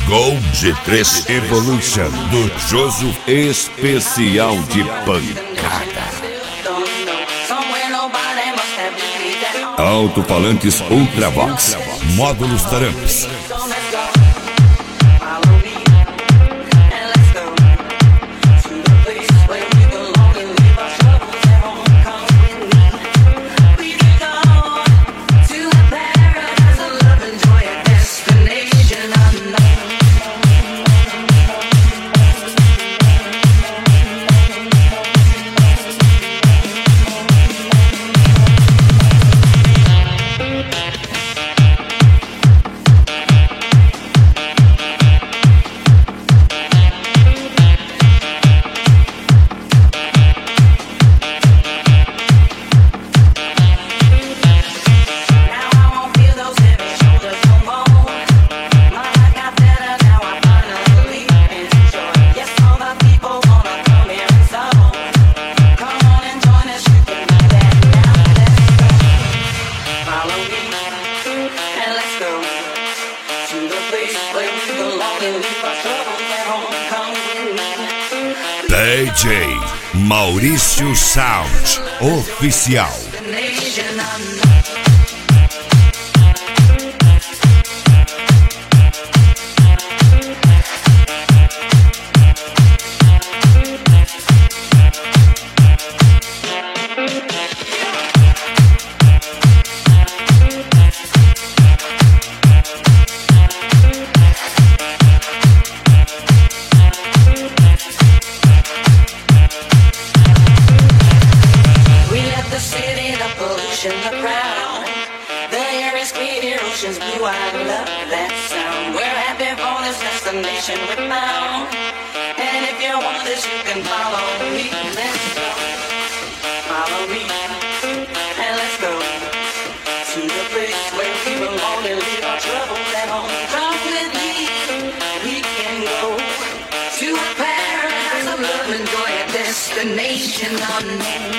Gol G3 Evolution do Joso especial de pancada. Alto-falantes Ultravox, módulos Taramps. DJ Maurício Sound Oficial. The crowd, the air is clear, ocean's blue, I love that sound. We're happy for this destination we're bound. And if you want this, you can follow me. Let's go, follow me, and let's go to the place where we belong and leave our troubles at home. Come with me, we can go to a paradise of love and joy, a destination unknown.